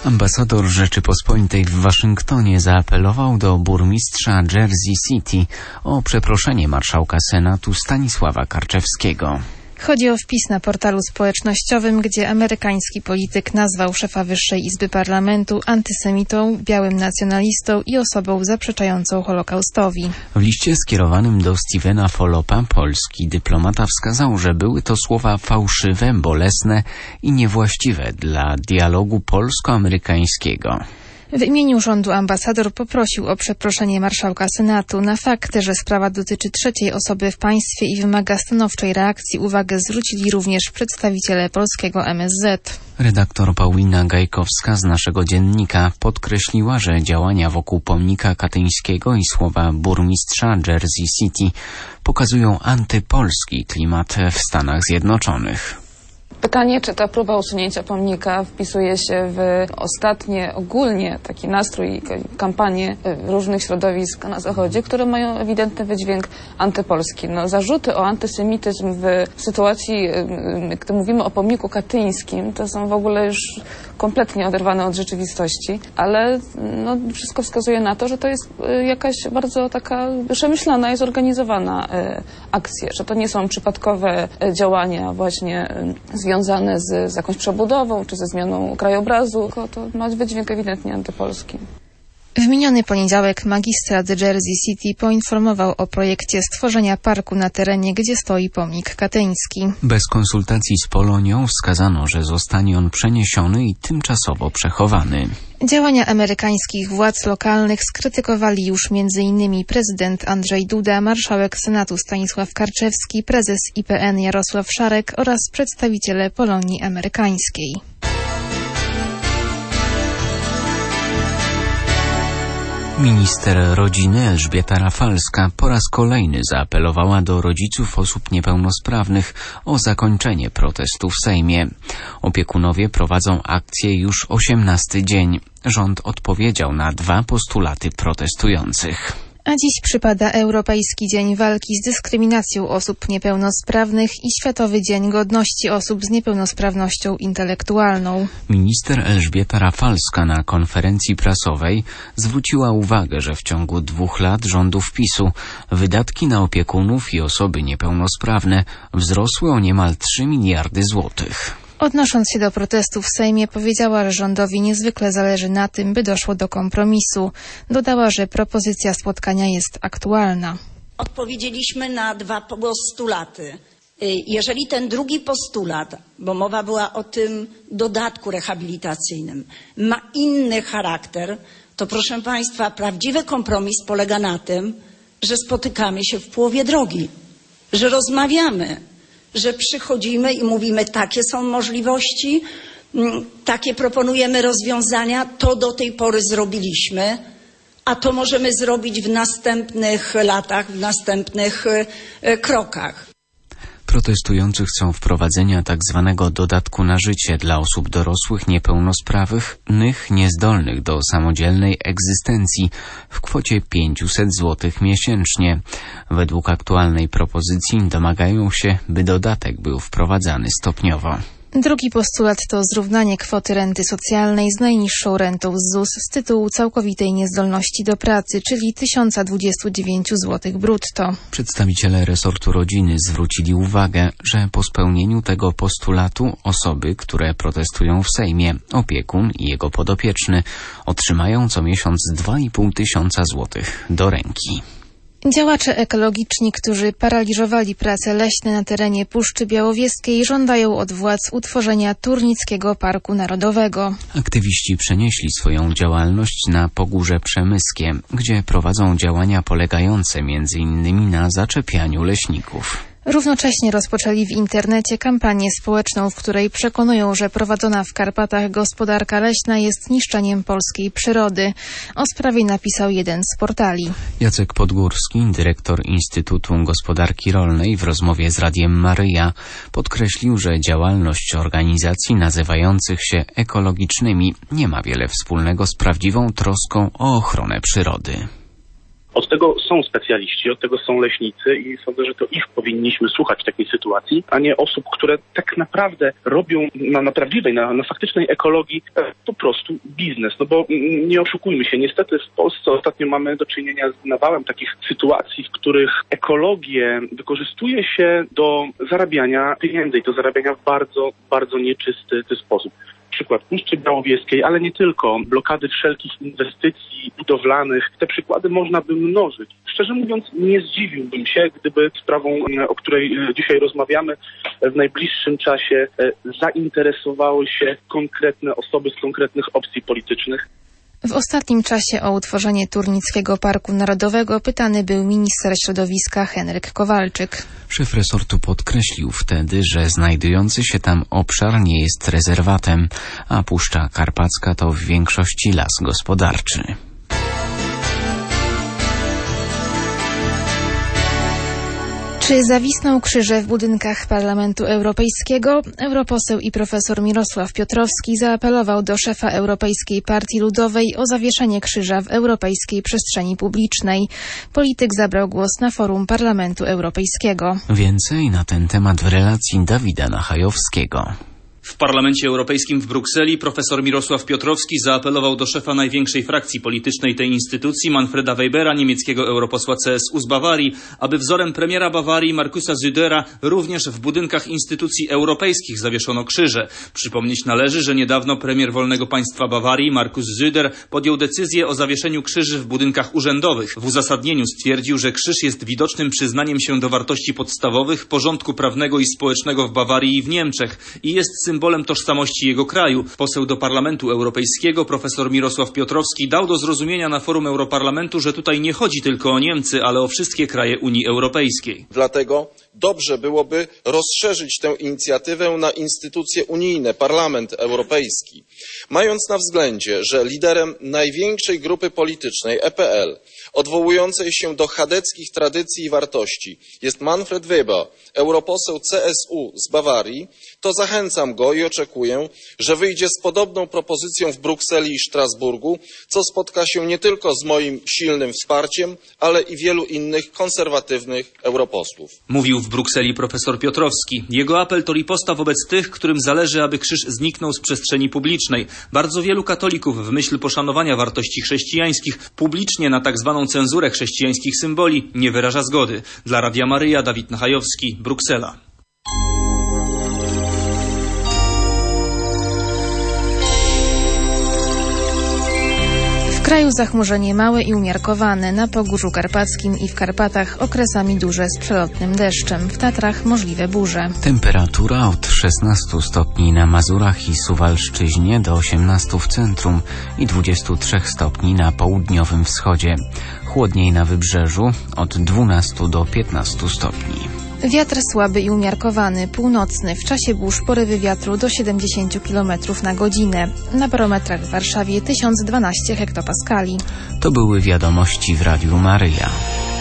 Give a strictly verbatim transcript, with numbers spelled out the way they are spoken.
Ambasador Rzeczypospolitej w Waszyngtonie zaapelował do burmistrza Jersey City o przeproszenie marszałka Senatu Stanisława Karczewskiego. Chodzi o wpis na portalu społecznościowym, gdzie amerykański polityk nazwał szefa Wyższej Izby Parlamentu antysemitą, białym nacjonalistą i osobą zaprzeczającą Holokaustowi. W liście skierowanym do Stevena Follopa polski dyplomata wskazał, że były to słowa fałszywe, bolesne i niewłaściwe dla dialogu polsko-amerykańskiego. W imieniu rządu ambasador poprosił o przeproszenie marszałka Senatu. Na fakt, że sprawa dotyczy trzeciej osoby w państwie i wymaga stanowczej reakcji, uwagę zwrócili również przedstawiciele polskiego M S Z. Redaktor Paulina Gajkowska z naszego dziennika podkreśliła, że działania wokół pomnika katyńskiego i słowa burmistrza Jersey City pokazują antypolski klimat w Stanach Zjednoczonych. Pytanie, czy ta próba usunięcia pomnika wpisuje się w ostatnie, ogólnie taki nastrój, kampanię różnych środowisk na Zachodzie, które mają ewidentny wydźwięk antypolski. No, zarzuty o antysemityzm w sytuacji, gdy mówimy o pomniku katyńskim, to są w ogóle już kompletnie oderwane od rzeczywistości, ale no, wszystko wskazuje na to, że to jest jakaś bardzo taka przemyślana i zorganizowana akcja, że to nie są przypadkowe działania właśnie związane z, z jakąś przebudową czy ze zmianą krajobrazu, tylko to ma wydźwięk ewidentnie antypolski. W miniony poniedziałek magistrat Jersey City poinformował o projekcie stworzenia parku na terenie, gdzie stoi pomnik katyński. Bez konsultacji z Polonią wskazano, że zostanie on przeniesiony i tymczasowo przechowany. Działania amerykańskich władz lokalnych skrytykowali już między innymi prezydent Andrzej Duda, marszałek Senatu Stanisław Karczewski, prezes I P N Jarosław Szarek oraz przedstawiciele Polonii amerykańskiej. Minister rodziny Elżbieta Rafalska po raz kolejny zaapelowała do rodziców osób niepełnosprawnych o zakończenie protestu w Sejmie. Opiekunowie prowadzą akcję już osiemnasty dzień. Rząd odpowiedział na dwa postulaty protestujących. A dziś przypada Europejski Dzień Walki z Dyskryminacją Osób Niepełnosprawnych i Światowy Dzień Godności Osób z Niepełnosprawnością Intelektualną. Minister Elżbieta Rafalska na konferencji prasowej zwróciła uwagę, że w ciągu dwóch lat rządów PiSu wydatki na opiekunów i osoby niepełnosprawne wzrosły o niemal trzy miliardy złotych. Odnosząc się do protestów w Sejmie, powiedziała, że rządowi niezwykle zależy na tym, by doszło do kompromisu. Dodała, że propozycja spotkania jest aktualna. Odpowiedzieliśmy na dwa postulaty. Jeżeli ten drugi postulat, bo mowa była o tym dodatku rehabilitacyjnym, ma inny charakter, to proszę Państwa, prawdziwy kompromis polega na tym, że spotykamy się w połowie drogi, że rozmawiamy, że przychodzimy i mówimy, takie są możliwości, takie proponujemy rozwiązania, to do tej pory zrobiliśmy, a to możemy zrobić w następnych latach, w następnych krokach. Protestujący chcą wprowadzenia tzw. dodatku na życie dla osób dorosłych niepełnosprawnych, niezdolnych do samodzielnej egzystencji w kwocie pięćset złotych miesięcznie. Według aktualnej propozycji domagają się, by dodatek był wprowadzany stopniowo. Drugi postulat to zrównanie kwoty renty socjalnej z najniższą rentą z Z U S z tytułu całkowitej niezdolności do pracy, czyli tysiąc dwadzieścia dziewięć złotych brutto. Przedstawiciele resortu rodziny zwrócili uwagę, że po spełnieniu tego postulatu osoby, które protestują w Sejmie, opiekun i jego podopieczny otrzymają co miesiąc dwa i pół tysiąca złotych do ręki. Działacze ekologiczni, którzy paraliżowali prace leśne na terenie Puszczy Białowieskiej, żądają od władz utworzenia Turnickiego Parku Narodowego. Aktywiści przenieśli swoją działalność na Pogórze Przemyskie, gdzie prowadzą działania polegające między innymi na zaczepianiu leśników. Równocześnie rozpoczęli w internecie kampanię społeczną, w której przekonują, że prowadzona w Karpatach gospodarka leśna jest niszczeniem polskiej przyrody. O sprawie napisał jeden z portali. Jacek Podgórski, dyrektor Instytutu Gospodarki Rolnej, w rozmowie z Radiem Maryja podkreślił, że działalność organizacji nazywających się ekologicznymi nie ma wiele wspólnego z prawdziwą troską o ochronę przyrody. Od tego są specjaliści, od tego są leśnicy i sądzę, że to ich powinniśmy słuchać w takiej sytuacji, a nie osób, które tak naprawdę robią na, na prawdziwej, na, na faktycznej ekologii po prostu biznes. No bo nie oszukujmy się, niestety w Polsce ostatnio mamy do czynienia z nawałem takich sytuacji, w których ekologię wykorzystuje się do zarabiania pieniędzy i do zarabiania w bardzo, bardzo nieczysty sposób. Przykład Puszczy Białowieskiej, ale nie tylko, blokady wszelkich inwestycji budowlanych. Te przykłady można by mnożyć. Szczerze mówiąc, nie zdziwiłbym się, gdyby sprawą, o której dzisiaj rozmawiamy, w najbliższym czasie zainteresowały się konkretne osoby z konkretnych opcji politycznych. W ostatnim czasie o utworzenie Turnickiego Parku Narodowego pytany był minister środowiska Henryk Kowalczyk. Szef resortu podkreślił wtedy, że znajdujący się tam obszar nie jest rezerwatem, a Puszcza Karpacka to w większości las gospodarczy. Czy zawisną krzyże w budynkach Parlamentu Europejskiego? Europoseł i profesor Mirosław Piotrowski zaapelował do szefa Europejskiej Partii Ludowej o zawieszenie krzyża w europejskiej przestrzeni publicznej. Polityk zabrał głos na forum Parlamentu Europejskiego. Więcej na ten temat w relacji Dawida Nachajowskiego. W Parlamencie Europejskim w Brukseli profesor Mirosław Piotrowski zaapelował do szefa największej frakcji politycznej tej instytucji, Manfreda Webera, niemieckiego europosła C S U z Bawarii, aby wzorem premiera Bawarii Markusa Södera również w budynkach instytucji europejskich zawieszono krzyże. Przypomnieć należy, że niedawno premier wolnego państwa Bawarii Markus Söder podjął decyzję o zawieszeniu krzyży w budynkach urzędowych. W uzasadnieniu stwierdził, że krzyż jest widocznym przyznaniem się do wartości podstawowych, porządku prawnego i społecznego w Bawarii i w Niemczech i jest symbolem tożsamości jego kraju. Poseł do Parlamentu Europejskiego profesor Mirosław Piotrowski dał do zrozumienia na forum Europarlamentu, że tutaj nie chodzi tylko o Niemcy, ale o wszystkie kraje Unii Europejskiej. Dlatego dobrze byłoby rozszerzyć tę inicjatywę na instytucje unijne, Parlament Europejski. Mając na względzie, że liderem największej grupy politycznej E P L, odwołującej się do chadeckich tradycji i wartości, jest Manfred Weber, europoseł C S U z Bawarii, to zachęcam go i oczekuję, że wyjdzie z podobną propozycją w Brukseli i Strasburgu, co spotka się nie tylko z moim silnym wsparciem, ale i wielu innych konserwatywnych europosłów. Mówił w Brukseli profesor Piotrowski. Jego apel to riposta wobec tych, którym zależy, aby krzyż zniknął z przestrzeni publicznej. Bardzo wielu katolików w myśl poszanowania wartości chrześcijańskich publicznie na tak zwaną cenzurę chrześcijańskich symboli nie wyraża zgody. Dla Radia Maryja, Dawid Nachajowski, Bruksela. W kraju zachmurzenie małe i umiarkowane, na Pogórzu Karpackim i w Karpatach okresami duże z przelotnym deszczem, w Tatrach możliwe burze. Temperatura od szesnastu stopni na Mazurach i Suwalszczyźnie do osiemnastu w centrum i dwudziestu trzech stopni na południowym wschodzie. Chłodniej na wybrzeżu od dwunastu do piętnastu stopni. Wiatr słaby i umiarkowany, północny, w czasie burz porywy wiatru do siedemdziesięciu kilometrów na godzinę. Na barometrach w Warszawie tysiąc dwanaście hektopaskali. To były wiadomości w Radiu Maryja.